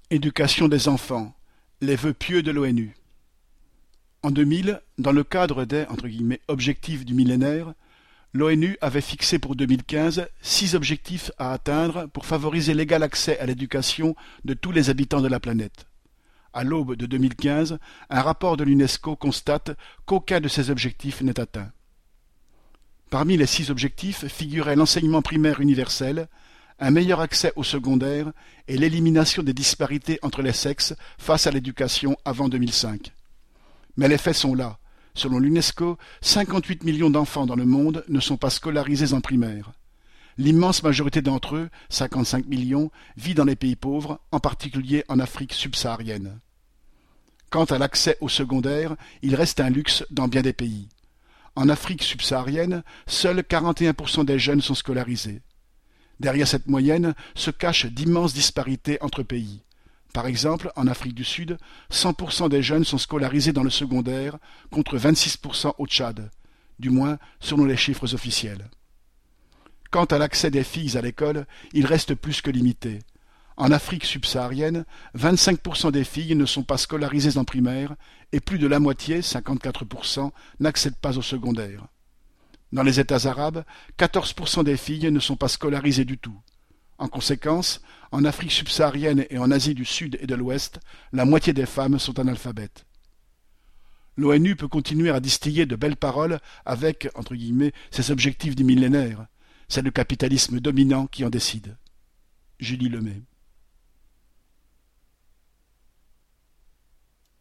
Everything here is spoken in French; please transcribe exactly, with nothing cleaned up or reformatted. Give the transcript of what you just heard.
Éducation des enfants, les vœux pieux de l'ONU. En deux mille, dans le cadre des entre guillemets, objectifs du millénaire, l'ONU avait fixé pour deux mille quinze six objectifs à atteindre pour favoriser l'égal accès à l'éducation de tous les habitants de la planète. À l'aube de deux mille quinze, un rapport de l'UNESCO constate qu'aucun de ces objectifs n'est atteint. Parmi les six objectifs figuraient l'enseignement primaire universel, un meilleur accès au secondaire et l'élimination des disparités entre les sexes face à l'éducation avant deux mille cinq. Mais les faits sont là. Selon l'UNESCO, cinquante-huit millions d'enfants dans le monde ne sont pas scolarisés en primaire. L'immense majorité d'entre eux, cinquante-cinq millions, vit dans les pays pauvres, en particulier en Afrique subsaharienne. Quant à l'accès au secondaire, il reste un luxe dans bien des pays. En Afrique subsaharienne, seuls quarante et un pour cent des jeunes sont scolarisés. Derrière cette moyenne se cachent d'immenses disparités entre pays. Par exemple, en Afrique du Sud, cent pour cent des jeunes sont scolarisés dans le secondaire, contre vingt-six pour cent au Tchad, du moins selon les chiffres officiels. Quant à l'accès des filles à l'école, il reste plus que limité. En Afrique subsaharienne, vingt-cinq pour cent des filles ne sont pas scolarisées en primaire et plus de la moitié, cinquante-quatre pour cent, n'accèdent pas au secondaire. Dans les États arabes, quatorze pour cent des filles ne sont pas scolarisées du tout. En conséquence, en Afrique subsaharienne et en Asie du Sud et de l'Ouest, la moitié des femmes sont analphabètes. L'ONU peut continuer à distiller de belles paroles avec, entre guillemets, ses objectifs du millénaire. C'est le capitalisme dominant qui en décide. Julie Lemay.